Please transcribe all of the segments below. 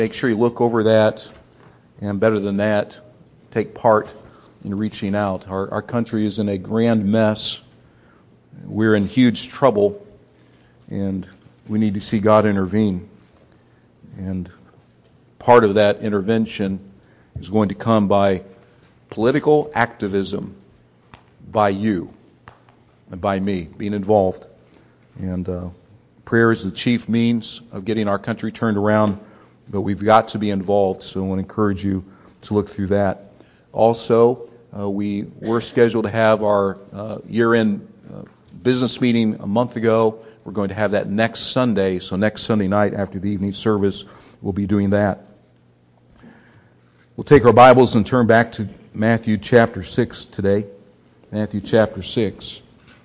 Make sure you look over that, and better than that, take part in reaching out. Our country is in a grand mess. We're in huge trouble, and we need to see God intervene. And part of that intervention is going to come by political activism, by you and by me being involved. And prayer is the chief means of getting our country turned around, but we've got to be involved, so I want to encourage you to look through that. Also, we were scheduled to have our year-end business meeting a month ago. We're going to have that next Sunday, so next Sunday night after the evening service, we'll be doing that. We'll take our Bibles and turn back to Matthew chapter 6 today. Matthew chapter 6.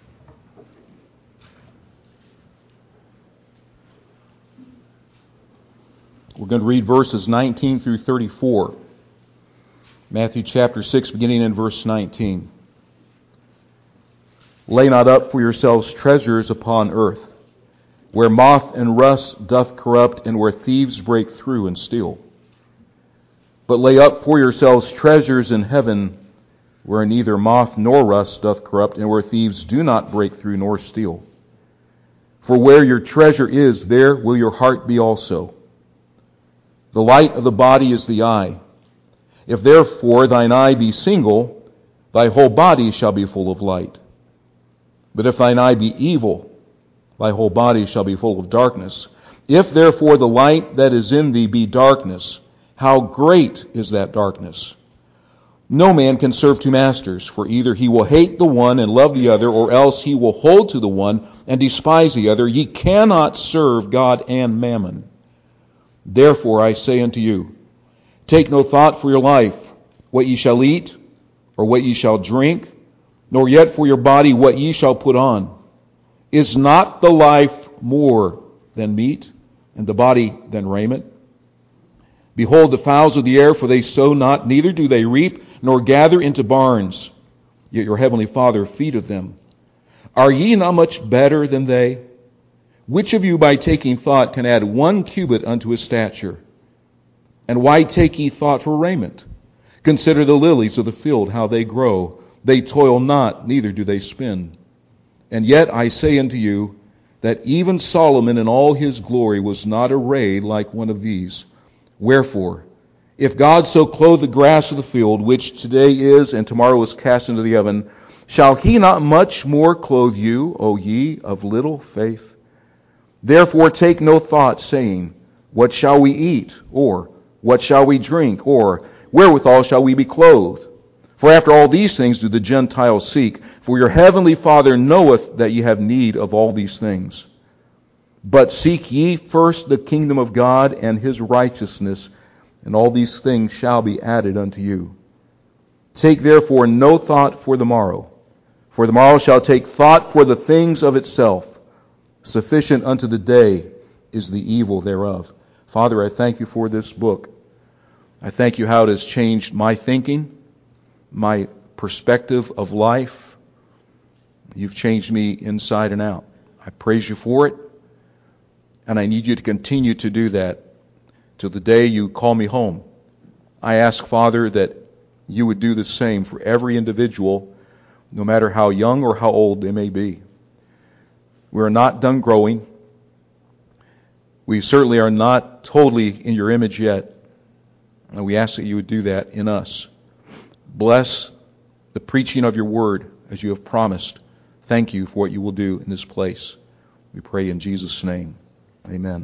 We're going to read verses 19 through 34. Matthew chapter 6, beginning in verse 19. Lay not up for yourselves treasures upon earth, where moth and rust doth corrupt, and where thieves break through and steal. But lay up for yourselves treasures in heaven, where neither moth nor rust doth corrupt, and where thieves do not break through nor steal. For where your treasure is, there will your heart be also. The light of the body is the eye. If therefore thine eye be single, thy whole body shall be full of light. But if thine eye be evil, thy whole body shall be full of darkness. If therefore the light that is in thee be darkness, how great is that darkness? No man can serve two masters, for either he will hate the one and love the other, or else he will hold to the one and despise the other. Ye cannot serve God and mammon. Therefore I say unto you, take no thought for your life, what ye shall eat, or what ye shall drink, nor yet for your body what ye shall put on. Is not the life more than meat, and the body than raiment? Behold the fowls of the air, for they sow not, neither do they reap, nor gather into barns, yet your heavenly Father feedeth them. Are ye not much better than they? Which of you by taking thought can add 1 cubit unto his stature? And why take ye thought for raiment? Consider the lilies of the field, how they grow. They toil not, neither do they spin. And yet I say unto you, that even Solomon in all his glory was not arrayed like one of these. Wherefore, if God so clothe the grass of the field, which today is and tomorrow is cast into the oven, shall he not much more clothe you, O ye of little faith? Therefore take no thought, saying, what shall we eat? Or what shall we drink? Or wherewithal shall we be clothed? For after all these things do the Gentiles seek. For your heavenly Father knoweth that ye have need of all these things. But seek ye first the kingdom of God and his righteousness, and all these things shall be added unto you. Take therefore no thought for the morrow, for the morrow shall take thought for the things of itself. Sufficient unto the day is the evil thereof. Father, I thank you for this book. I thank you how it has changed my thinking, my perspective of life. You've changed me inside and out. I praise you for it, and I need you to continue to do that till the day you call me home. I ask, Father, that you would do the same for every individual, no matter how young or how old they may be. We are not done growing. We certainly are not totally in your image yet. And we ask that you would do that in us. Bless the preaching of your word as you have promised. Thank you for what you will do in this place. We pray in Jesus' name. Amen.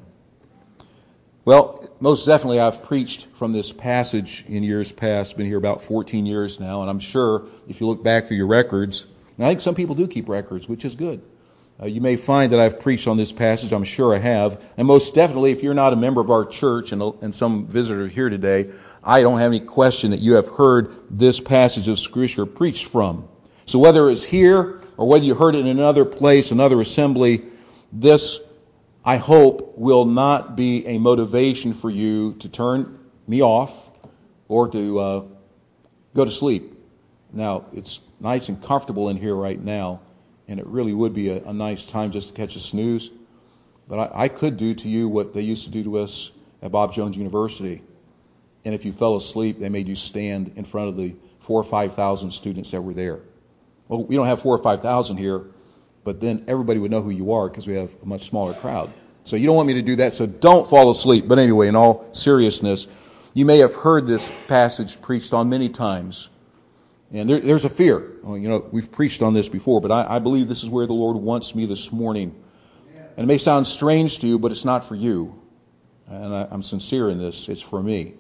Well, most definitely I've preached from this passage in years past. Been here about 14 years now, and I'm sure if you look back through your records, and I think some people do keep records, which is good. You may find that I've preached on this passage. I'm sure I have. And most definitely, if you're not a member of our church and some visitor here today, I don't have any question that you have heard this passage of Scripture preached from. So whether it's here or whether you heard it in another place, another assembly, this, I hope, will not be a motivation for you to turn me off or to go to sleep. Now, it's nice and comfortable in here right now, and it really would be a nice time just to catch a snooze. But I could do to you what they used to do to us at Bob Jones University. And if you fell asleep, they made you stand in front of the 4,000 or 5,000 students that were there. Well, we don't have 4,000 or 5,000 here, but then everybody would know who you are because we have a much smaller crowd. So you don't want me to do that, so don't fall asleep. But anyway, in all seriousness, you may have heard this passage preached on many times. And there's a fear. Well, we've preached on this before, but I believe this is where the Lord wants me this morning. And it may sound strange to you, but it's not for you. And I'm sincere in this. It's for me.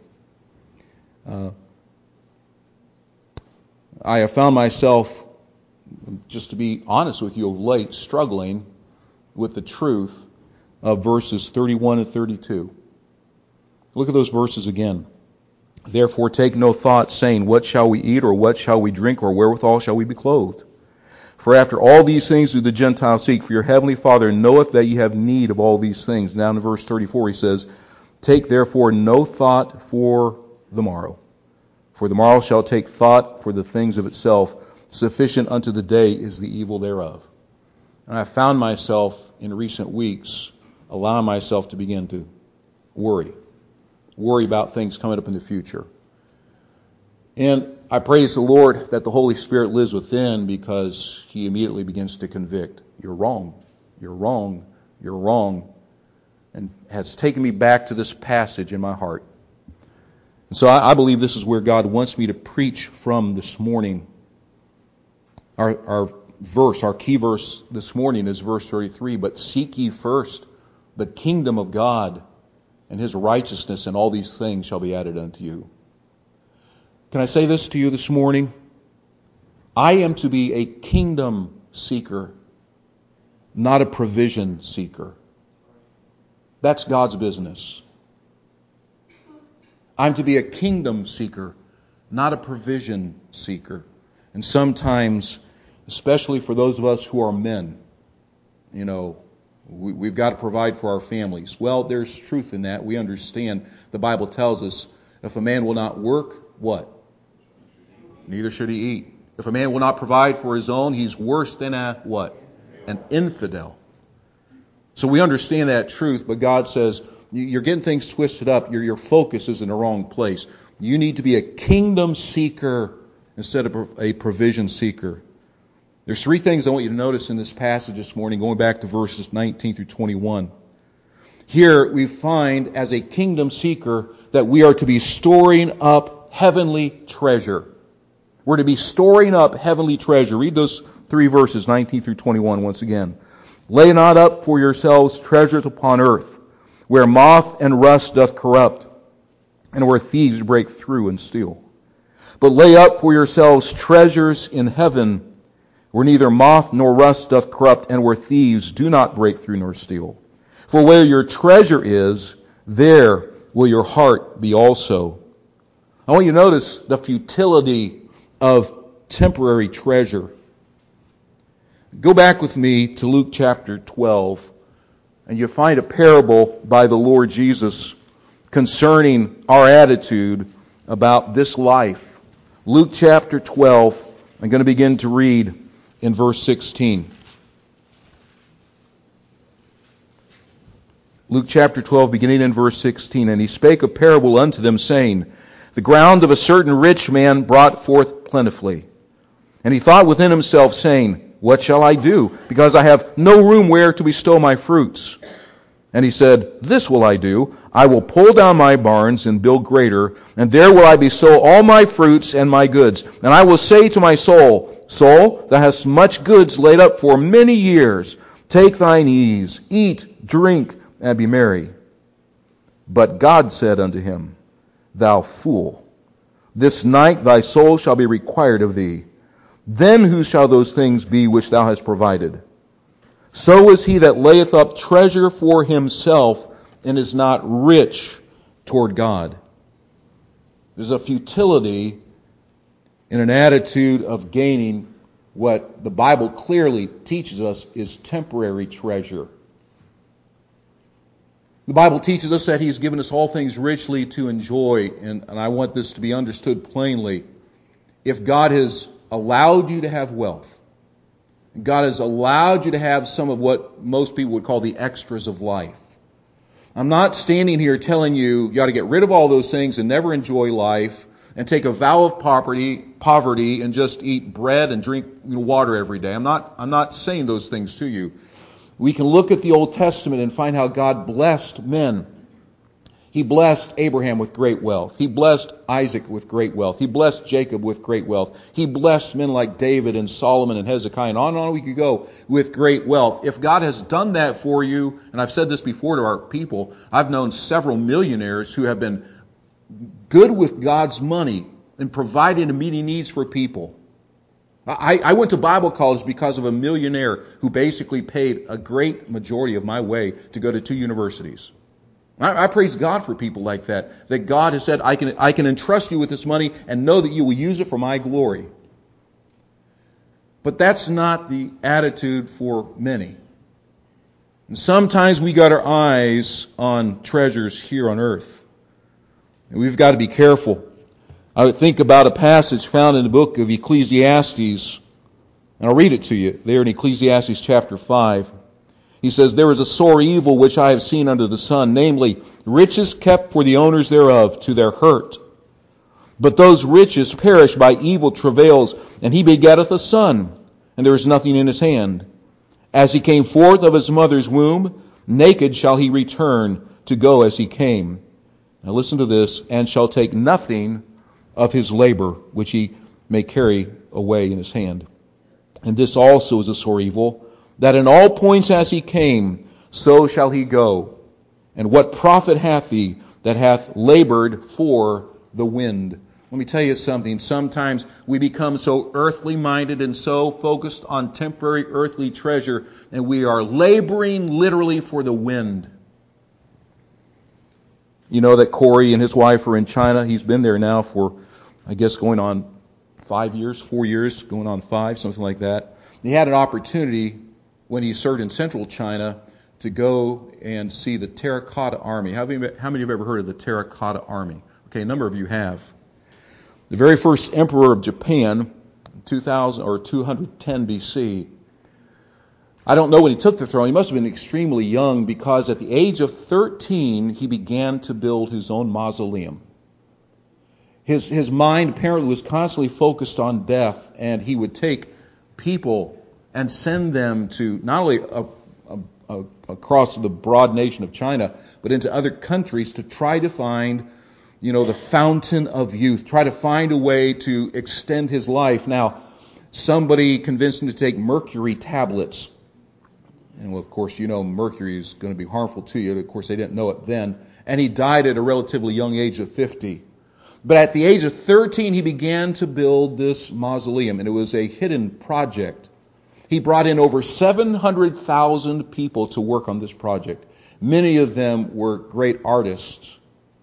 I have found myself, just to be honest with you, of late struggling with the truth of verses 31 and 32. Look at those verses again. Therefore take no thought, saying, what shall we eat, or what shall we drink, or wherewithal shall we be clothed? For after all these things do the Gentiles seek, for your heavenly Father knoweth that ye have need of all these things. Now in verse 34 he says, take therefore no thought for the morrow. For the morrow shall take thought for the things of itself. Sufficient unto the day is the evil thereof. And I found myself in recent weeks allowing myself to begin to worry about things coming up in the future. And I praise the Lord that the Holy Spirit lives within, because He immediately begins to convict. You're wrong. You're wrong. You're wrong. And has taken me back to this passage in my heart. And so I believe this is where God wants me to preach from this morning. Our key verse this morning is verse 33. But seek ye first the kingdom of God and His righteousness, and all these things shall be added unto you. Can I say this to you this morning? I am to be a kingdom seeker, not a provision seeker. That's God's business. I'm to be a kingdom seeker, not a provision seeker. And sometimes, especially for those of us who are men, we've got to provide for our families. Well, there's truth in that. We understand the Bible tells us if a man will not work, what? Neither should he eat. If a man will not provide for his own, he's worse than a what? An infidel. So we understand that truth, but God says, you're getting things twisted up. Your focus is in the wrong place. You need to be a kingdom seeker instead of a provision seeker. There's three things I want you to notice in this passage this morning, going back to verses 19 through 21. Here we find, as a kingdom seeker, that we are to be storing up heavenly treasure. We're to be storing up heavenly treasure. Read those three verses, 19 through 21, once again. Lay not up for yourselves treasures upon earth, where moth and rust doth corrupt, and where thieves break through and steal. But lay up for yourselves treasures in heaven, where neither moth nor rust doth corrupt, and where thieves do not break through nor steal. For where your treasure is, there will your heart be also. I want you to notice the futility of temporary treasure. Go back with me to Luke chapter 12, and you find a parable by the Lord Jesus concerning our attitude about this life. Luke chapter 12, I'm going to begin to read in verse 16. Luke chapter 12, beginning in verse 16. And he spake a parable unto them, saying, the ground of a certain rich man brought forth plentifully. And he thought within himself, saying, what shall I do? Because I have no room where to bestow my fruits. And he said, this will I do. I will pull down my barns and build greater, and there will I bestow all my fruits and my goods. And I will say to my soul, soul, thou hast much goods laid up for many years. Take thine ease, eat, drink, and be merry. But God said unto him, thou fool, this night thy soul shall be required of thee. Then whose shall those things be which thou hast provided? So is he that layeth up treasure for himself and is not rich toward God. There's a futility in an attitude of gaining what the Bible clearly teaches us is temporary treasure. The Bible teaches us that He's given us all things richly to enjoy, and I want this to be understood plainly. If God has allowed you to have wealth, God has allowed you to have some of what most people would call the extras of life, I'm not standing here telling you you ought to get rid of all those things and never enjoy life and take a vow of poverty and just eat bread and drink water every day. I'm not saying those things to you. We can look at the Old Testament and find how God blessed men. He blessed Abraham with great wealth. He blessed Isaac with great wealth. He blessed Jacob with great wealth. He blessed men like David and Solomon and Hezekiah, and on we could go with great wealth. If God has done that for you, and I've said this before to our people, I've known several millionaires who have been good with God's money and providing and meeting needs for people. I went to Bible college because of a millionaire who basically paid a great majority of my way to go to 2 universities. I praise God for people like that God has said, I can entrust you with this money and know that you will use it for my glory. But that's not the attitude for many. And sometimes we got our eyes on treasures here on earth. And we've got to be careful. I would think about a passage found in the book of Ecclesiastes, and I'll read it to you there in Ecclesiastes chapter 5. He says, "There is a sore evil which I have seen under the sun, namely, riches kept for the owners thereof to their hurt. But those riches perish by evil travails, and he begetteth a son, and there is nothing in his hand. As he came forth of his mother's womb, naked shall he return to go as he came." Now listen to this, "and shall take nothing of his labor, which he may carry away in his hand. And this also is a sore evil, that in all points as he came, so shall he go. And what profit hath he that hath labored for the wind?" Let me tell you something. Sometimes we become so earthly minded and so focused on temporary earthly treasure, and we are laboring literally for the wind. You know that Corey and his wife are in China. He's been there now for, I guess, going on 4 years, going on 5, something like that. He had an opportunity when he served in central China to go and see the Terracotta Army. How many have ever heard of the Terracotta Army? Okay, a number of you have. The very first emperor of Japan, 2000 or 210 BC, I don't know when he took the throne. He must have been extremely young, because at the age of 13, he began to build his own mausoleum. His mind apparently was constantly focused on death, and he would take people and send them to not only across the broad nation of China, but into other countries to try to find, the fountain of youth, try to find a way to extend his life. Now, somebody convinced him to take mercury tablets. And, well, of course, mercury is going to be harmful to you. Of course, they didn't know it then. And he died at a relatively young age of 50. But at the age of 13, he began to build this mausoleum, and it was a hidden project. He brought in over 700,000 people to work on this project. Many of them were great artists.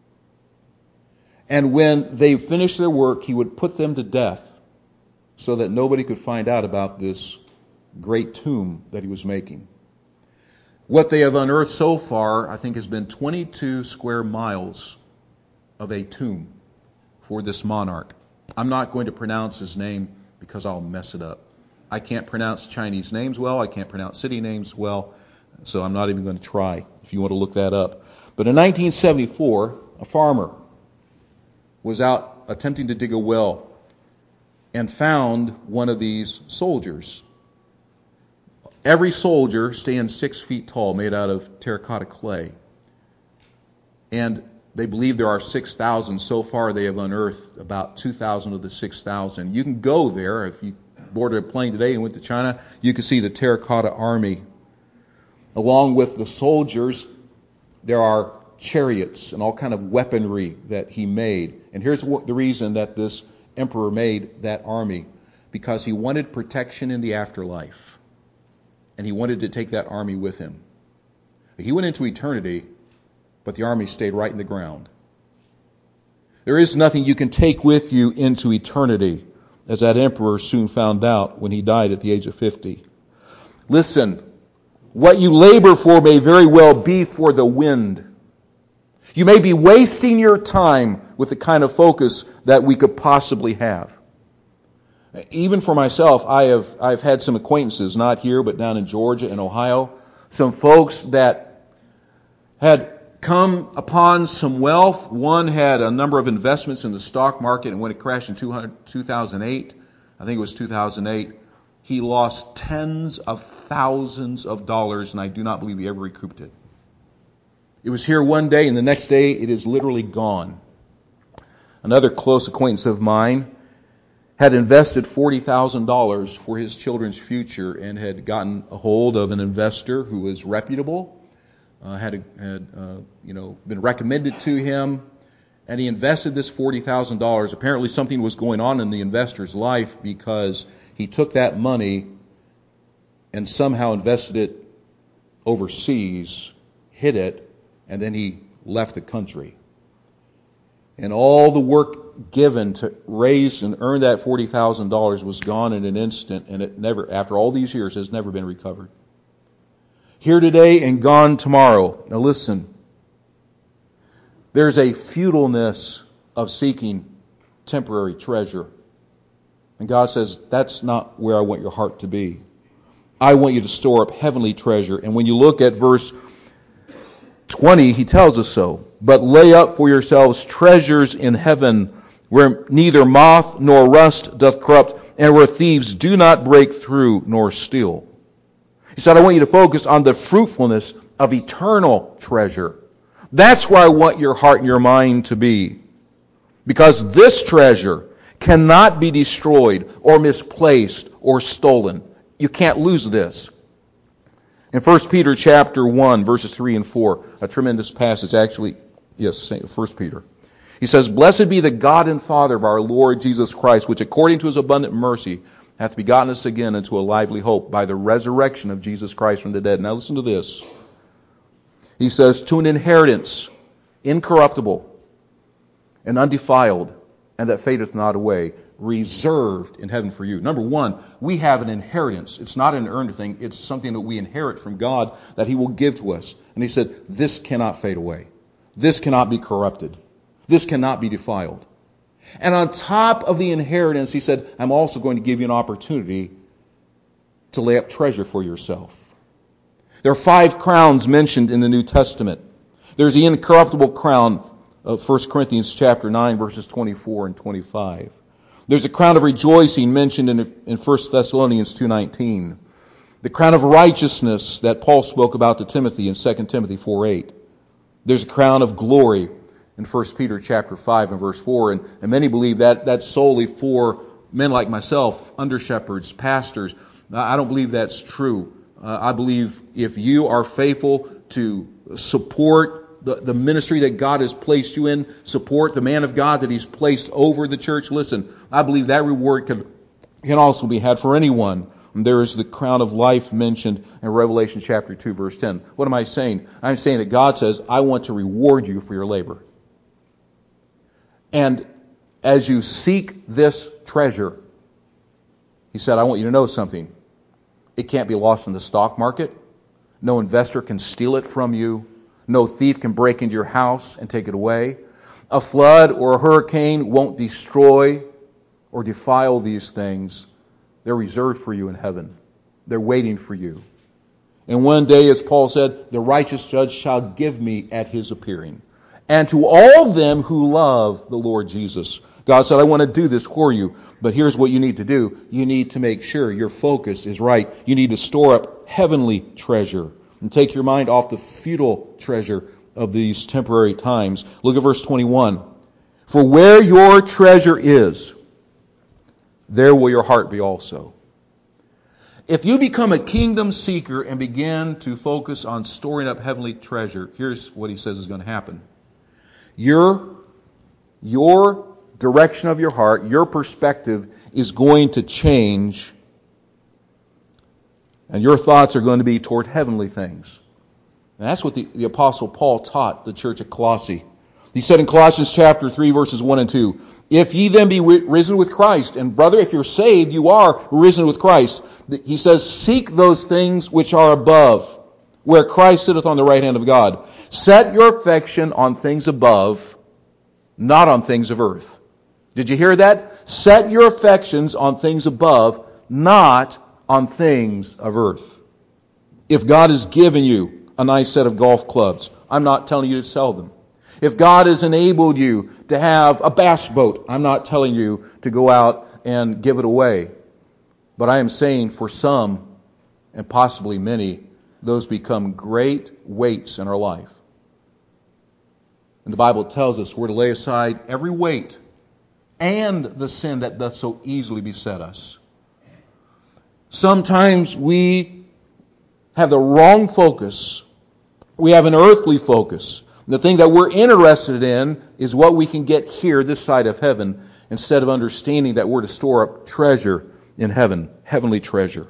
And when they finished their work, he would put them to death so that nobody could find out about this great tomb that he was making. What they have unearthed so far, I think, has been 22 square miles of a tomb for this monarch. I'm not going to pronounce his name because I'll mess it up. I can't pronounce Chinese names well. I can't pronounce city names well. So I'm not even going to try if you want to look that up. But in 1974, a farmer was out attempting to dig a well and found one of these soldiers. Every soldier stands 6 feet tall, made out of terracotta clay. And they believe there are 6,000. So far, they have unearthed about 2,000 of the 6,000. You can go there. If you boarded a plane today and went to China, you can see the Terracotta Army. Along with the soldiers, there are chariots and all kind of weaponry that he made. And here's the reason that this emperor made that army. Because he wanted protection in the afterlife. And he wanted to take that army with him. He went into eternity, but the army stayed right in the ground. There is nothing you can take with you into eternity, as that emperor soon found out when he died at the age of 50. Listen, what you labor for may very well be for the wind. You may be wasting your time with the kind of focus that we could possibly have. Even for myself, I've had some acquaintances, not here, but down in Georgia and Ohio, some folks that had come upon some wealth. One had a number of investments in the stock market, and when it crashed in 2008, I think it was 2008, he lost tens of thousands of dollars, and I do not believe he ever recouped it. It was here one day, and the next day it is literally gone. Another close acquaintance of mine had invested $40,000 for his children's future and had gotten a hold of an investor who was reputable, had been recommended to him, and he invested this $40,000. Apparently something was going on in the investor's life because he took that money and somehow invested it overseas, hid it, and then he left the country. And all the work given to raise and earn that $40,000 was gone in an instant, and it never, after all these years, has never been recovered. Here today and gone tomorrow. Now listen, there's a futileness of seeking temporary treasure. And God says, that's not where I want your heart to be. I want you to store up heavenly treasure. And when you look at verse 20, he tells us so. But lay up for yourselves treasures in heaven, where neither moth nor rust doth corrupt, and where thieves do not break through nor steal. He said, I want you to focus on the fruitfulness of eternal treasure. That's where I want your heart and your mind to be. Because this treasure cannot be destroyed or misplaced or stolen. You can't lose this. In 1 Peter chapter 1, verses 3 and 4, a tremendous passage, actually, yes, 1 Peter. He says, Blessed be the God and Father of our Lord Jesus Christ, which according to his abundant mercy hath begotten us again into a lively hope by the resurrection of Jesus Christ from the dead. Now listen to this. He says, to an inheritance incorruptible and undefiled, and that fadeth not away, reserved in heaven for you. Number one, we have an inheritance. It's not an earned thing. It's something that we inherit from God that he will give to us. And he said, this cannot fade away. This cannot be corrupted. This cannot be defiled. And on top of the inheritance, he said, I'm also going to give you an opportunity to lay up treasure for yourself. There are 5 crowns mentioned in the New Testament. There's the incorruptible crown of 1 Corinthians chapter 9, verses 24 and 25. There's a crown of rejoicing mentioned in 1 Thessalonians 2:19. The crown of righteousness that Paul spoke about to Timothy in 2 Timothy 4:8. There's a crown of glory in 1 Peter chapter 5 and verse 4. And many believe that that's solely for men like myself, under-shepherds, pastors. I don't believe that's true. I believe if you are faithful to support the ministry that God has placed you in, support the man of God that he's placed over the church, listen, I believe that reward can also be had for anyone. And there is the crown of life mentioned in Revelation chapter 2, verse 10. What am I saying? I'm saying that God says, I want to reward you for your labor. And as you seek this treasure, he said, I want you to know something. It can't be lost in the stock market. No investor can steal it from you. No thief can break into your house and take it away. A flood or a hurricane won't destroy or defile these things. They're reserved for you in heaven. They're waiting for you. And one day, as Paul said, the righteous judge shall give me at his appearing. And to all them who love the Lord Jesus. God said, I want to do this for you. But here's what you need to do. You need to make sure your focus is right. You need to store up heavenly treasure. And take your mind off the futile treasure of these temporary times. Look at verse 21. For where your treasure is, there will your heart be also. If you become a kingdom seeker and begin to focus on storing up heavenly treasure, here's what he says is going to happen. Your direction of your heart, your perspective is going to change, and your thoughts are going to be toward heavenly things. And that's what the Apostle Paul taught the church at Colossae. He said in Colossians chapter 3, verses 1 and 2, if ye then be risen with Christ, and brother, if you're saved, you are risen with Christ. He says, seek those things which are above, where Christ sitteth on the right hand of God. Set your affection on things above, not on things of earth. Did you hear that? Set your affections on things above, not on things of earth. If God has given you a nice set of golf clubs, I'm not telling you to sell them. If God has enabled you to have a bass boat, I'm not telling you to go out and give it away. But I am saying for some, and possibly many, those become great weights in our life. And the Bible tells us we're to lay aside every weight and the sin that doth so easily beset us. Sometimes we have the wrong focus. We have an earthly focus. The thing that we're interested in is what we can get here this side of heaven, instead of understanding that we're to store up treasure in heaven, heavenly treasure.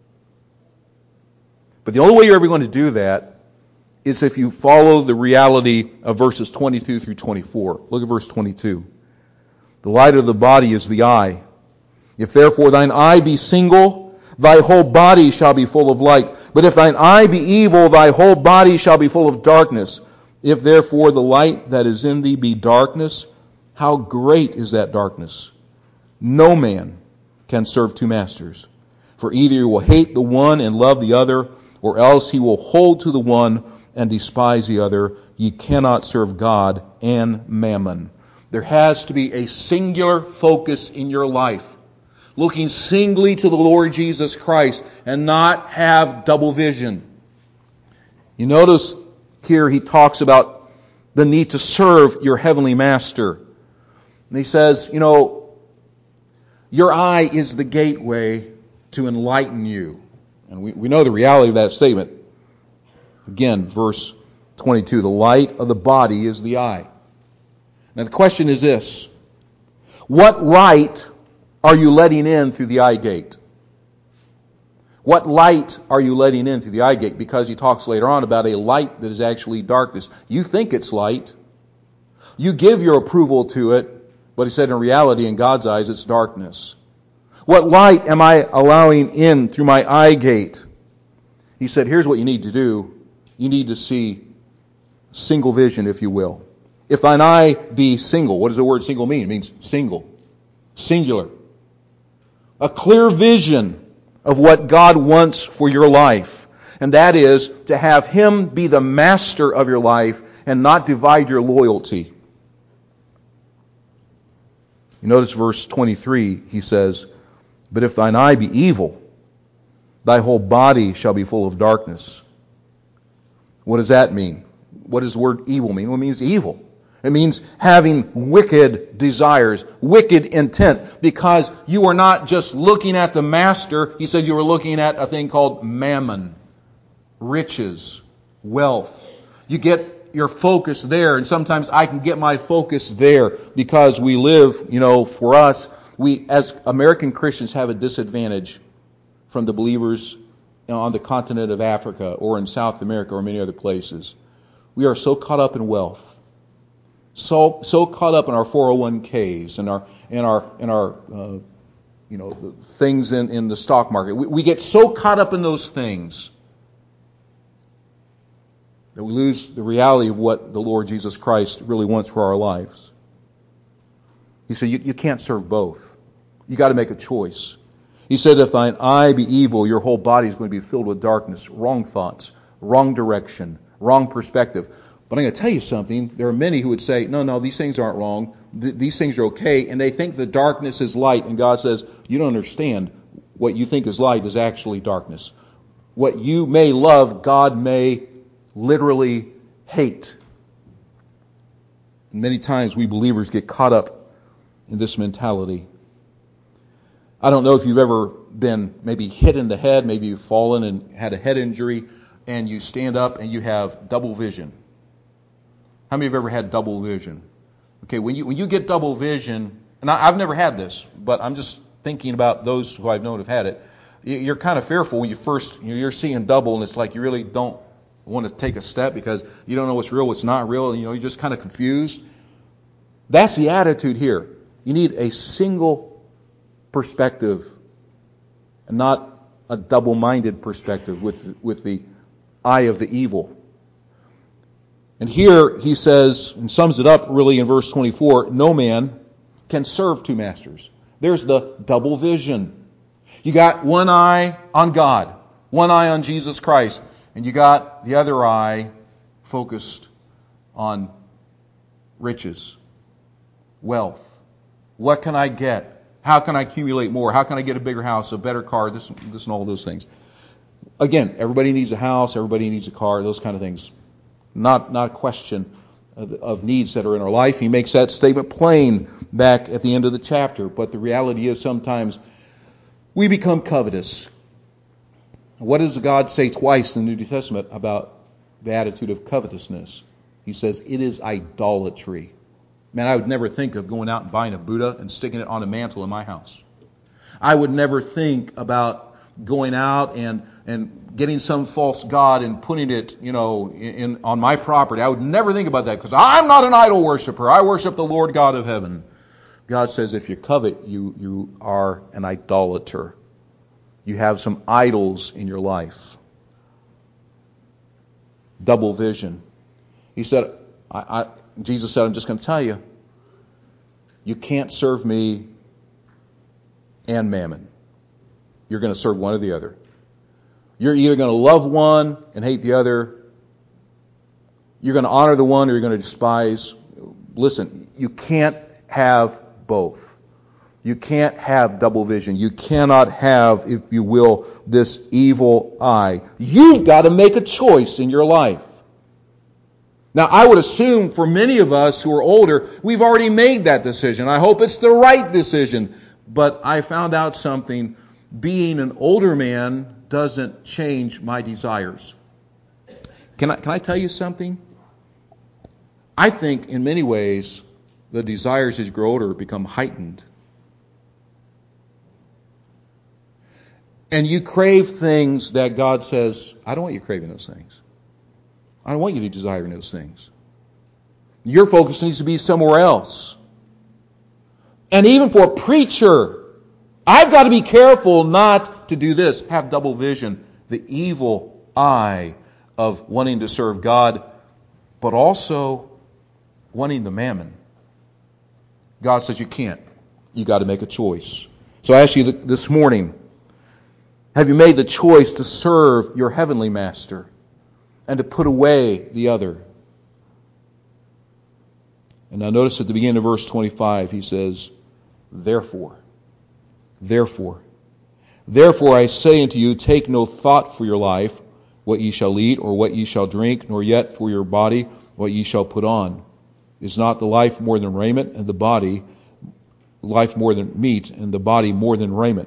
But the only way you're ever going to do that is if you follow the reality of verses 22 through 24. Look at verse 22. The light of the body is the eye. If therefore thine eye be single, thy whole body shall be full of light. But if thine eye be evil, thy whole body shall be full of darkness. If therefore the light that is in thee be darkness, how great is that darkness? No man can serve two masters. For either he will hate the one and love the other, or else he will hold to the one and despise the other. Ye cannot serve God and mammon. There has to be a singular focus in your life, looking singly to the Lord Jesus Christ, and not have double vision. You notice here he talks about the need to serve your heavenly master. And he says, your eye is the gateway to enlighten you. And we know the reality of that statement. Again, verse 22, the light of the body is the eye. Now the question is this: what light are you letting in through the eye gate? What light are you letting in through the eye gate? Because he talks later on about a light that is actually darkness. You think it's light. You give your approval to it, but he said in reality, in God's eyes, it's darkness. What light am I allowing in through my eye gate? He said, here's what you need to do. You need to see single vision, if you will. If thine eye be single, what does the word single mean? It means single. Singular. A clear vision of what God wants for your life. And that is to have Him be the master of your life and not divide your loyalty. You notice verse 23, he says, but if thine eye be evil, thy whole body shall be full of darkness. What does that mean? What does the word evil mean? Well, it means evil. It means having wicked desires, wicked intent, because you are not just looking at the master. He said you were looking at a thing called mammon, riches, wealth. You get your focus there, and sometimes I can get my focus there because we live, for us, we as American Christians have a disadvantage from the believers on the continent of Africa or in South America or many other places. We are so caught up in wealth. So caught up in our 401ks and our the things in the stock market. We get so caught up in those things that we lose the reality of what the Lord Jesus Christ really wants for our lives. He said you can't serve both. You got to make a choice. He said, if thine eye be evil, your whole body is going to be filled with darkness, wrong thoughts, wrong direction, wrong perspective. But I'm going to tell you something. There are many who would say, no, these things aren't wrong. These things are okay. And they think the darkness is light. And God says, you don't understand. What you think is light is actually darkness. What you may love, God may literally hate. And many times we believers get caught up in this mentality. I don't know if you've ever been maybe hit in the head, maybe you've fallen and had a head injury, and you stand up and you have double vision. How many have ever had double vision? Okay, when you get double vision, and I've never had this, but I'm just thinking about those who I've known have had it. You're kind of fearful when you first, you're seeing double, and it's like you really don't want to take a step because you don't know what's real, what's not real, and you're just kind of confused. That's the attitude here. You need a single perspective and not a double-minded perspective with the eye of the evil. And here he says, and sums it up really in verse 24, no man can serve two masters. There's the double vision. You got one eye on God, one eye on Jesus Christ, and you got the other eye focused on riches, wealth. What can I get? How can I accumulate more? How can I get a bigger house, a better car, this and all those things? Again, everybody needs a house, everybody needs a car, those kind of things. Not a question of needs that are in our life. He makes that statement plain back at the end of the chapter. But the reality is sometimes we become covetous. What does God say twice in the New Testament about the attitude of covetousness? He says it is idolatry. Man, I would never think of going out and buying a Buddha and sticking it on a mantle in my house. I would never think about going out and getting some false god and putting it, on my property. I would never think about that because I'm not an idol worshiper. I worship the Lord God of heaven. God says if you covet, you are an idolater. You have some idols in your life. Double vision. He said, Jesus said, I'm just going to tell you, you can't serve me and mammon. You're going to serve one or the other. You're either going to love one and hate the other. You're going to honor the one or you're going to despise. Listen, you can't have both. You can't have double vision. You cannot have, if you will, this evil eye. You've got to make a choice in your life. Now, I would assume for many of us who are older, we've already made that decision. I hope it's the right decision. But I found out something. Being an older man doesn't change my desires. Can I tell you something? I think in many ways the desires as you grow older become heightened. And you crave things that God says, I don't want you craving those things. I don't want you to desire those things. Your focus needs to be somewhere else. And even for a preacher, I've got to be careful not to do this. Have double vision. The evil eye of wanting to serve God, but also wanting the mammon. God says you can't. You got to make a choice. So I ask you this morning, have you made the choice to serve your heavenly master and to put away the other? And now notice at the beginning of verse 25, he says, Therefore I say unto you, take no thought for your life, what ye shall eat, or what ye shall drink, nor yet for your body, what ye shall put on. Is not the life more than raiment, and the body life more than meat, and the body more than raiment?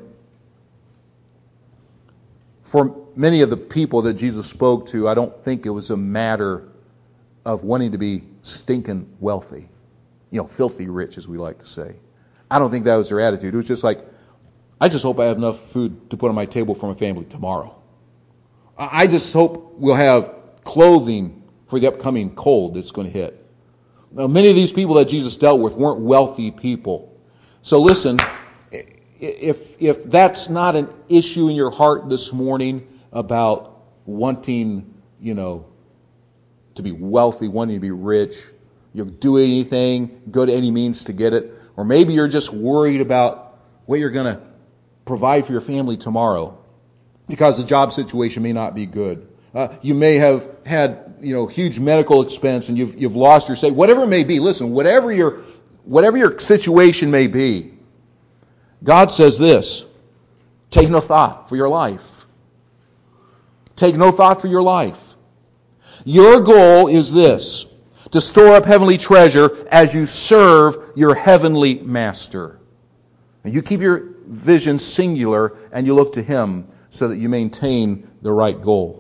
For many of the people that Jesus spoke to, I don't think it was a matter of wanting to be stinking wealthy. Filthy rich, as we like to say. I don't think that was their attitude. It was just like, I just hope I have enough food to put on my table for my family tomorrow. I just hope we'll have clothing for the upcoming cold that's going to hit. Now, many of these people that Jesus dealt with weren't wealthy people. So listen, if that's not an issue in your heart this morning about wanting, to be wealthy, wanting to be rich, you'll do anything, go to any means to get it, or maybe you're just worried about what you're going to provide for your family tomorrow because the job situation may not be good. You may have had, huge medical expense and you've lost your state. Whatever it may be, listen, whatever your situation may be, God says this, take no thought for your life. Take no thought for your life. Your goal is this, to store up heavenly treasure as you serve your heavenly master. And you keep your vision singular and you look to Him so that you maintain the right goal.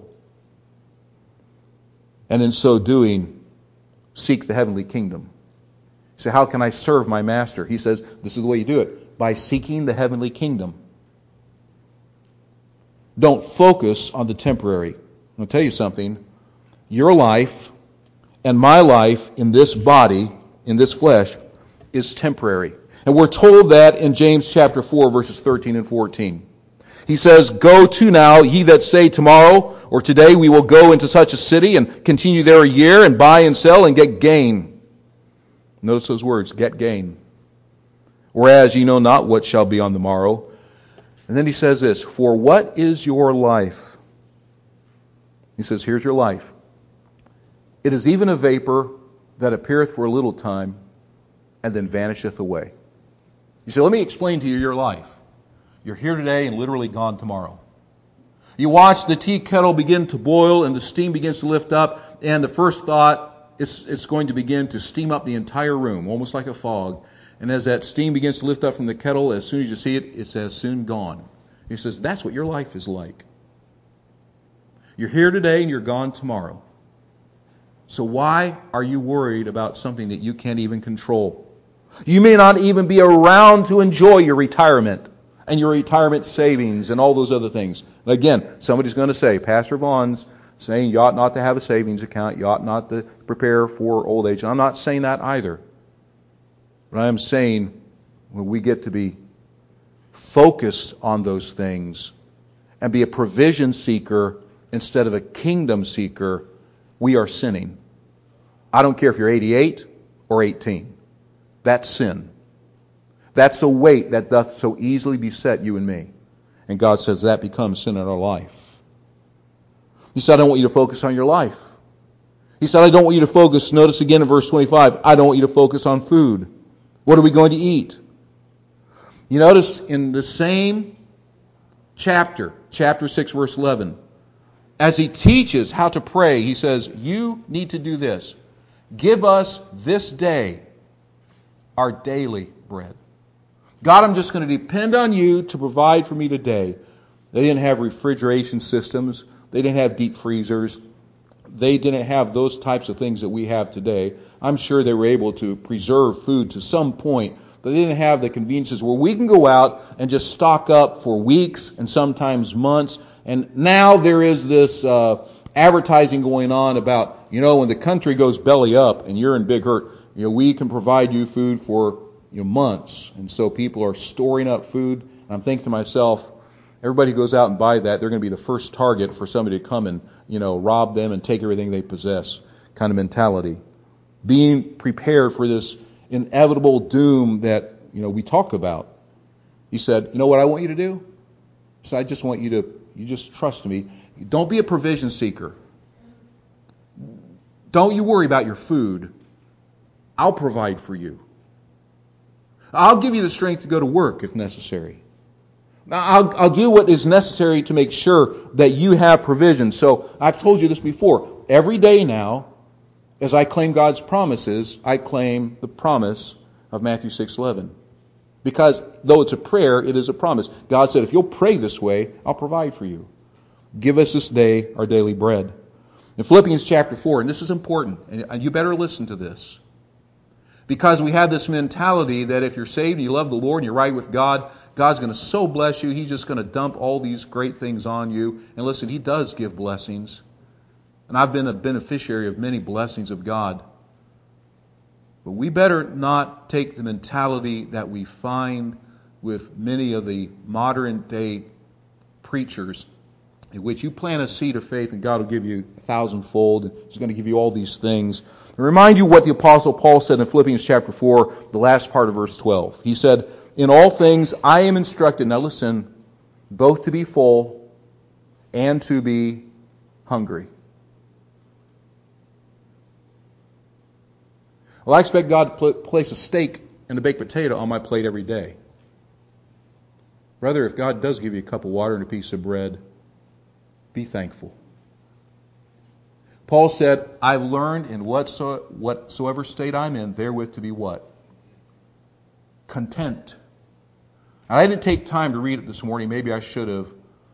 And in so doing, seek the heavenly kingdom. So how can I serve my master? He says, this is the way you do it, by seeking the heavenly kingdom. Don't focus on the temporary. I'll tell you something. Your life and my life in this body, in this flesh, is temporary. And we're told that in James chapter 4, verses 13 and 14. He says, Go to now, ye that say tomorrow or today we will go into such a city and continue there a year and buy and sell and get gain. Notice those words, get gain. Whereas ye know not what shall be on the morrow. And then he says this, For what is your life? He says, here's your life. It is even a vapor that appeareth for a little time, and then vanisheth away. You say, let me explain to you your life. You're here today and literally gone tomorrow. You watch the tea kettle begin to boil and the steam begins to lift up, and the first thought, it's going to begin to steam up the entire room, almost like a fog. And as that steam begins to lift up from the kettle, as soon as you see it, it's as soon gone. He says, that's what your life is like. You're here today and you're gone tomorrow. So why are you worried about something that you can't even control? You may not even be around to enjoy your retirement and your retirement savings and all those other things. And again, somebody's going to say, Pastor Vaughn's saying you ought not to have a savings account, you ought not to prepare for old age. And I'm not saying that either. But I am saying when we get to be focused on those things and be a provision seeker instead of a kingdom seeker, we are sinning. I don't care if you're 88 or 18. That's sin. That's a weight that doth so easily beset you and me. And God says that becomes sin in our life. He said, I don't want you to focus on your life. He said, I don't want you to focus, notice again in verse 25, I don't want you to focus on food. What are we going to eat? You notice in the same chapter 6, verse 11, as he teaches how to pray, he says, you need to do this. Give us this day our daily bread. God, I'm just going to depend on you to provide for me today. They didn't have refrigeration systems. They didn't have deep freezers. They didn't have those types of things that we have today. I'm sure they were able to preserve food to some point, but they didn't have the conveniences where we can go out and just stock up for weeks and sometimes months. And now there is this advertising going on about, when the country goes belly up and you're in big hurt, we can provide you food for months. And so people are storing up food. And I'm thinking to myself, everybody who goes out and buy that, they're going to be the first target for somebody to come and, rob them and take everything they possess kind of mentality. Being prepared for this inevitable doom that, we talk about. He said, you know what I want you to do? He said, I just want you just trust me. Don't be a provision seeker. Don't you worry about your food. I'll provide for you. I'll give you the strength to go to work if necessary. I'll do what is necessary to make sure that you have provision. So I've told you this before. Every day now, as I claim God's promises, I claim the promise of Matthew 6:11. Because though it's a prayer, it is a promise. God said, if you'll pray this way, I'll provide for you. Give us this day our daily bread. In Philippians chapter 4, and this is important, and you better listen to this. Because we have this mentality that if you're saved and you love the Lord and you're right with God, God's going to so bless you, He's just going to dump all these great things on you. And listen, He does give blessings. And I've been a beneficiary of many blessings of God. But we better not take the mentality that we find with many of the modern day preachers, in which you plant a seed of faith and God will give you 1,000-fold. And He's going to give you all these things. And remind you what the Apostle Paul said in Philippians chapter 4, the last part of verse 12. He said, in all things I am instructed, now listen, both to be full and to be hungry. Well, I expect God to place a steak and a baked potato on my plate every day. Brother, if God does give you a cup of water and a piece of bread, be thankful. Paul said, I've learned in whatsoever state I'm in, therewith to be what? Content. And I didn't take time to read it this morning. Maybe I should have.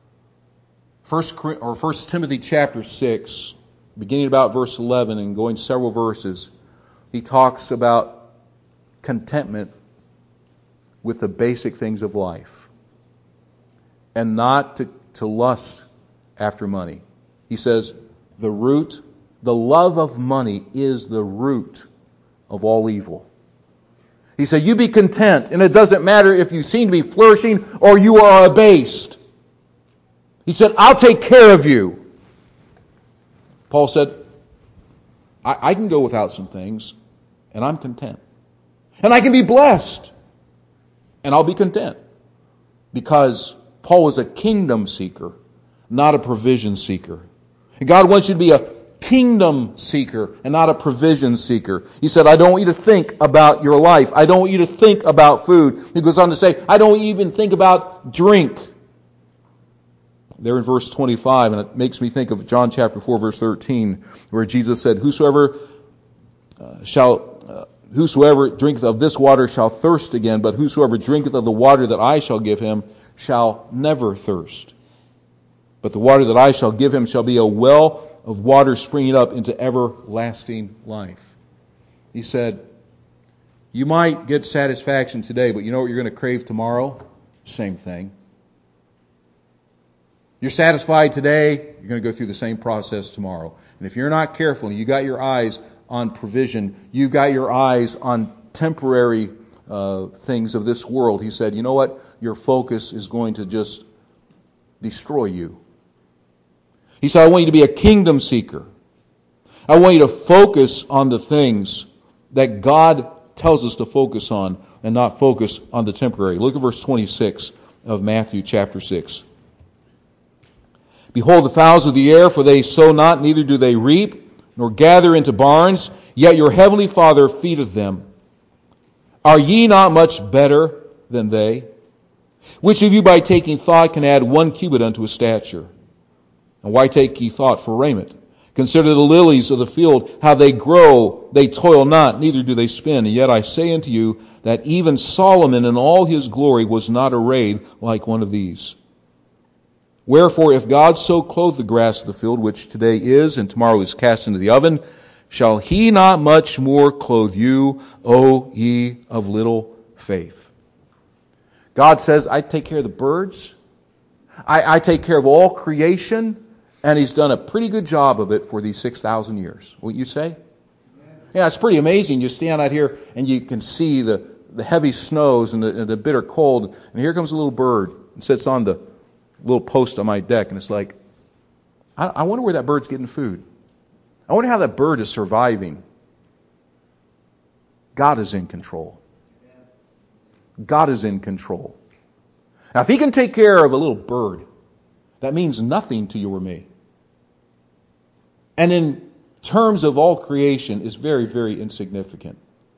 1 Timothy chapter 6, beginning about verse 11 and going several verses, he talks about contentment with the basic things of life and not to lust after money. He says, the love of money is the root of all evil. He said, you be content, and it doesn't matter if you seem to be flourishing or you are abased. He said, I'll take care of you. Paul said, I can go without some things, and I'm content. And I can be blessed, and I'll be content. Because Paul was a kingdom seeker, not a provision seeker. And God wants you to be a kingdom seeker and not a provision seeker. He said, I don't want you to think about your life. I don't want you to think about food. He goes on to say, I don't even think about drink. There in verse 25, and it makes me think of John chapter 4, verse 13, where Jesus said, Whosoever drinketh of this water shall thirst again, but whosoever drinketh of the water that I shall give him shall never thirst. But the water that I shall give him shall be a well of water springing up into everlasting life. He said, you might get satisfaction today, but you know what you're going to crave tomorrow? Same thing. You're satisfied today, you're going to go through the same process tomorrow. And if you're not careful, and you got your eyes on provision, you've got your eyes on temporary things of this world, he said, you know what? Your focus is going to just destroy you. He said, I want you to be a kingdom seeker. I want you to focus on the things that God tells us to focus on and not focus on the temporary. Look at verse 26 of Matthew chapter 6. Behold the fowls of the air, for they sow not, neither do they reap, nor gather into barns, yet your heavenly Father feedeth them. Are ye not much better than they? Which of you by taking thought can add 1 cubit unto his stature? And why take ye thought for raiment? Consider the lilies of the field, how they grow, they toil not, neither do they spin. And yet I say unto you, that even Solomon in all his glory was not arrayed like one of these. Wherefore, if God so clothe the grass of the field, which today is and tomorrow is cast into the oven, shall he not much more clothe you, O ye of little faith? God says, I take care of the birds. I take care of all creation. And he's done a pretty good job of it for these 6,000 years. Wouldn't you say? Yeah, it's pretty amazing. You stand out here and you can see the heavy snows and the bitter cold. And here comes a little bird and sits on the little post on my deck, and it's like, I wonder where that bird's getting food. I wonder how that bird is surviving. God is in control. God is in control. Now, if he can take care of a little bird, that means nothing to you or me. And in terms of all creation, is very, very insignificant.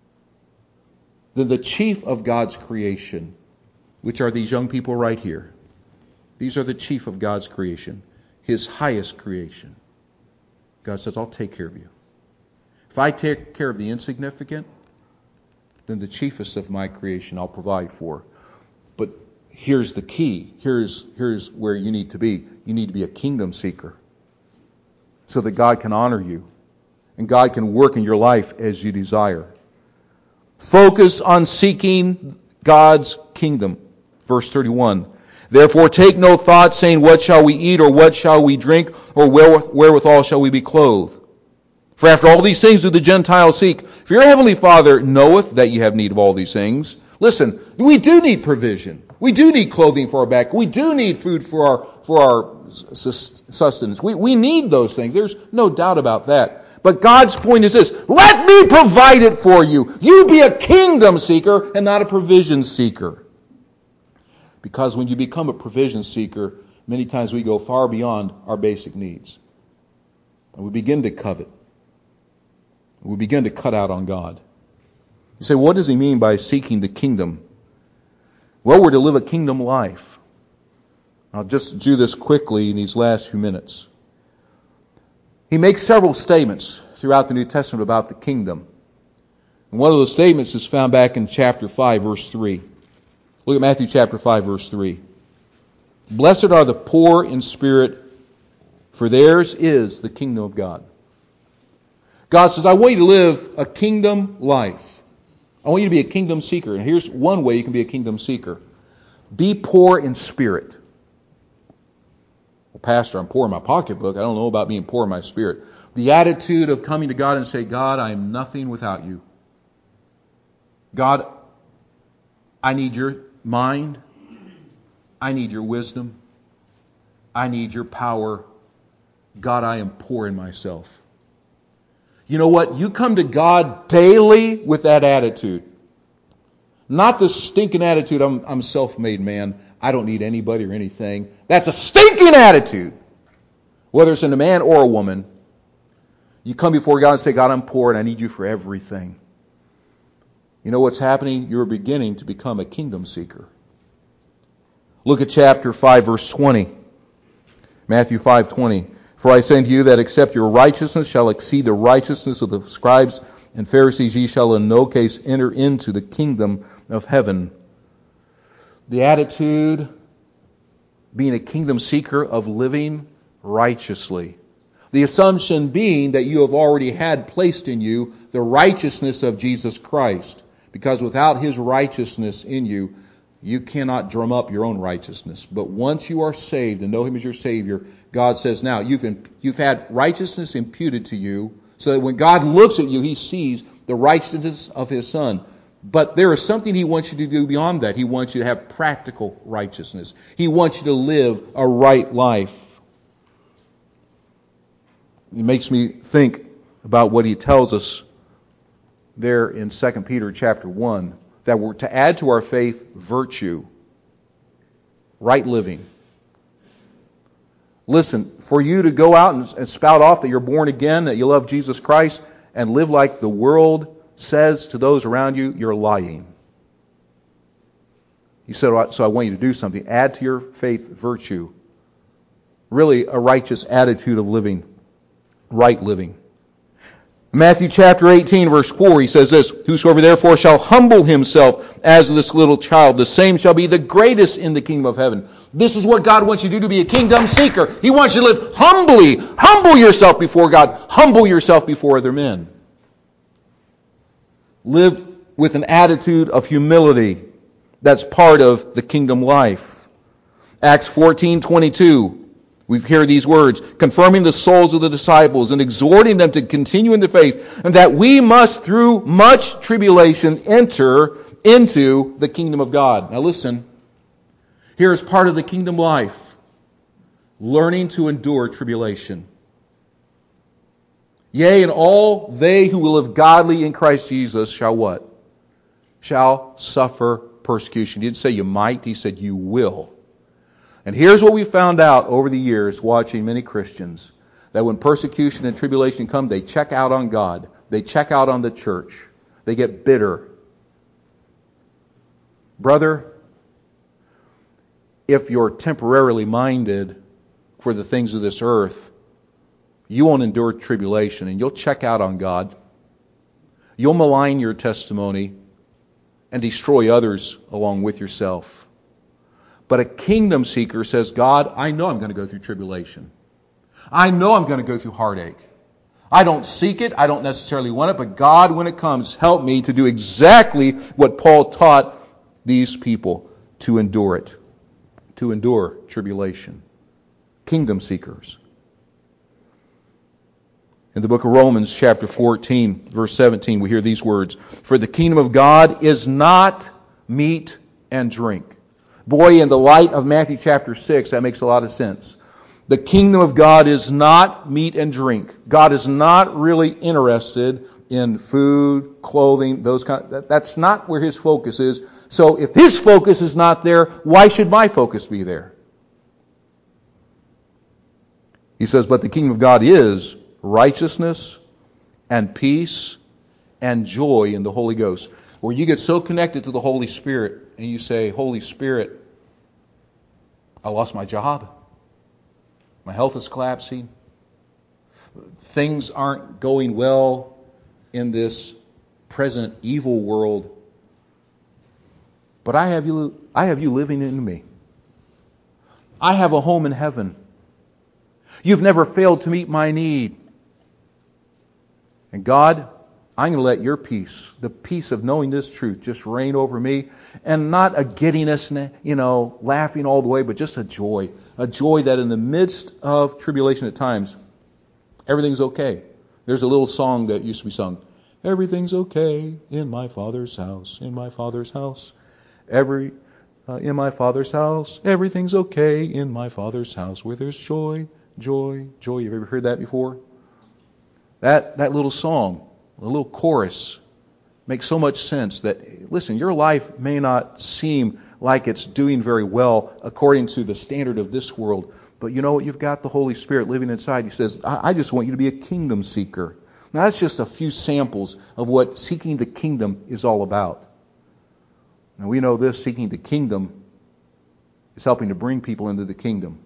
Then the chief of God's creation, which are these young people right here, these are the chief of God's creation, his highest creation. God says, I'll take care of you. If I take care of the insignificant, then the chiefest of my creation I'll provide for. But here's the key. Here's where you need to be. You need to be a kingdom seeker so that God can honor you and God can work in your life as you desire. Focus on seeking God's kingdom. Verse 31. Therefore take no thought, saying, what shall we eat, or what shall we drink, or wherewithal shall we be clothed? For after all these things do the Gentiles seek. For your heavenly Father knoweth that ye have need of all these things. Listen, we do need provision. We do need clothing for our back. We do need food for our sustenance. We need those things. There's no doubt about that. But God's point is this: let me provide it for you. You be a kingdom seeker and not a provision seeker. Because when you become a provision seeker, many times we go far beyond our basic needs. And we begin to covet. We begin to cut out on God. You say, what does he mean by seeking the kingdom? Well, we're to live a kingdom life. I'll just do this quickly in these last few minutes. He makes several statements throughout the New Testament about the kingdom. And one of those statements is found back in chapter 5, verse 3. Look at Matthew chapter 5, verse 3. Blessed are the poor in spirit, for theirs is the kingdom of God. God says, I want you to live a kingdom life. I want you to be a kingdom seeker. And here's one way you can be a kingdom seeker. Be poor in spirit. Well, Pastor, I'm poor in my pocketbook. I don't know about being poor in my spirit. The attitude of coming to God and say, God, I am nothing without you. God, I need your mind. I need your wisdom. I need your power. God, I am poor in myself. You know what? You come to God daily with that attitude. Not the stinking attitude, I'm self-made man. I don't need anybody or anything. That's a stinking attitude. Whether it's in a man or a woman. You come before God and say, God, I'm poor and I need you for everything. You know what's happening? You're beginning to become a kingdom seeker. Look at chapter 5, verse 20. Matthew 5:20. For I say unto you that except your righteousness shall exceed the righteousness of the scribes and Pharisees, ye shall in no case enter into the kingdom of heaven. The attitude, being a kingdom seeker, of living righteously. The assumption being that you have already had placed in you the righteousness of Jesus Christ. Because without His righteousness in you, you cannot drum up your own righteousness. But once you are saved and know Him as your Savior, God says, now you've had righteousness imputed to you, so that when God looks at you, He sees the righteousness of His Son. But there is something He wants you to do beyond that. He wants you to have practical righteousness. He wants you to live a right life. It makes me think about what He tells us there in 2 Peter chapter 1, that we're to add to our faith virtue, right living. Listen, for you to go out and spout off that you're born again, that you love Jesus Christ, and live like the world says to those around you, you're lying. He said, so I want you to do something. Add to your faith virtue. Really a righteous attitude of living, right living. Matthew chapter 18, verse 4, he says this, whosoever therefore shall humble himself as this little child, the same shall be the greatest in the kingdom of heaven. This is what God wants you to do, to be a kingdom seeker. He wants you to live humbly. Humble yourself before God. Humble yourself before other men. Live with an attitude of humility. That's part of the kingdom life. Acts 14:22. We hear these words, confirming the souls of the disciples and exhorting them to continue in the faith, and that we must through much tribulation enter into the kingdom of God. Now listen, here is part of the kingdom life, learning to endure tribulation. Yea, and all they who will live godly in Christ Jesus shall what? Shall suffer persecution. He didn't say you might, he said you will. And here's what we found out over the years watching many Christians, that when persecution and tribulation come, they check out on God. They check out on the church. They get bitter. Brother, if you're temporarily minded for the things of this earth, you won't endure tribulation and you'll check out on God. You'll malign your testimony and destroy others along with yourself. But a kingdom seeker says, God, I know I'm going to go through tribulation. I know I'm going to go through heartache. I don't seek it. I don't necessarily want it. But God, when it comes, help me to do exactly what Paul taught these people, to endure it. To endure tribulation. Kingdom seekers. In the book of Romans, chapter 14, verse 17, we hear these words, for the kingdom of God is not meat and drink. Boy, in the light of Matthew chapter 6, that makes a lot of sense. The kingdom of God is not meat and drink. God is not really interested in food, clothing, those that's not where His focus is. So if His focus is not there, why should my focus be there? He says, but the kingdom of God is righteousness and peace and joy in the Holy Ghost. Where you get so connected to the Holy Spirit and you say, Holy Spirit, I lost my job. My health is collapsing. Things aren't going well in this present evil world. But I have you living in me. I have a home in heaven. You've never failed to meet my need. And God, I'm going to let your peace, the peace of knowing this truth, just reign over me. And not a giddiness, laughing all the way, but just a joy. A joy that in the midst of tribulation at times, everything's okay. There's a little song that used to be sung. Everything's okay in my Father's house, in my Father's house. In my Father's house, everything's okay in my Father's house, where there's joy, joy, joy. You've ever heard that before? That little song, a little chorus, makes so much sense that, listen, your life may not seem like it's doing very well according to the standard of this world, But you know what? You've got the Holy Spirit living inside. He says, I just want you to be a kingdom seeker. Now, that's just a few samples of what seeking the kingdom is all about. Now, we know this, seeking the kingdom is helping to bring people into the kingdom.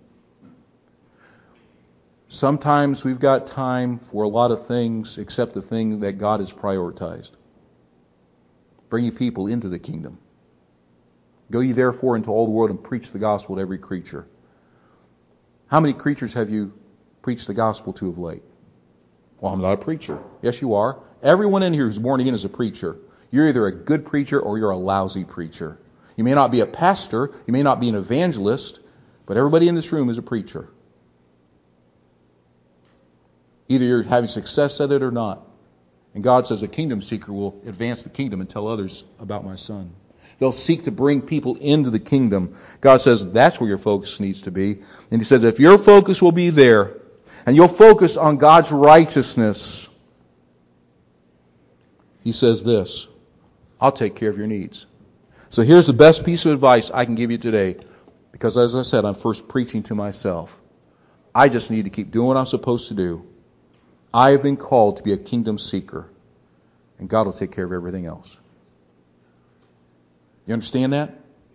Sometimes we've got time for a lot of things except the thing that God has prioritized. Bringing people into the kingdom. Go ye therefore into all the world and preach the gospel to every creature. How many creatures have you preached the gospel to of late? Well, I'm not a preacher. Yes, you are. Everyone in here who's born again is a preacher. You're either a good preacher or you're a lousy preacher. You may not be a pastor, you may not be an evangelist, but everybody in this room is a preacher. Either you're having success at it or not. And God says a kingdom seeker will advance the kingdom and tell others about my Son. They'll seek to bring people into the kingdom. God says that's where your focus needs to be. And He says if your focus will be there, and you'll focus on God's righteousness, He says this, I'll take care of your needs. So here's the best piece of advice I can give you today. Because as I said, I'm first preaching to myself. I just need to keep doing what I'm supposed to do. I have been called to be a kingdom seeker. And God will take care of everything else. You understand that?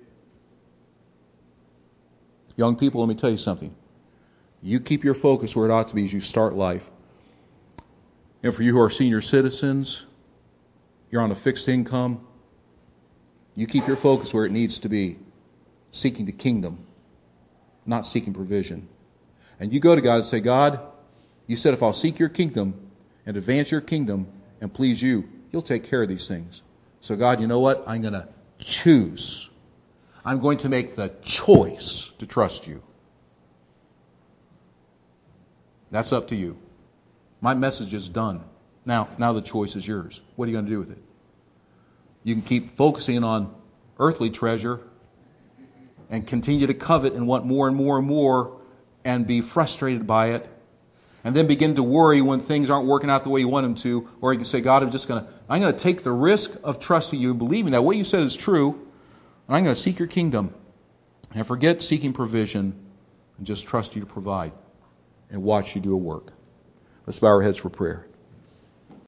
Young people, let me tell you something. You keep your focus where it ought to be as you start life. And for you who are senior citizens, you're on a fixed income, you keep your focus where it needs to be. Seeking the kingdom, not seeking provision. And you go to God and say, God, you said if I'll seek your kingdom and advance your kingdom and please you, you'll take care of these things. So God, you know what? I'm going to choose. I'm going to make the choice to trust you. That's up to you. My message is done. Now the choice is yours. What are you going to do with it? You can keep focusing on earthly treasure and continue to covet and want more and more and more and be frustrated by it. And then begin to worry when things aren't working out the way you want them to. Or you can say, God, I'm going to take the risk of trusting you and believing that what you said is true. And I'm going to seek your kingdom. And forget seeking provision and just trust you to provide. And watch you do a work. Let's bow our heads for prayer.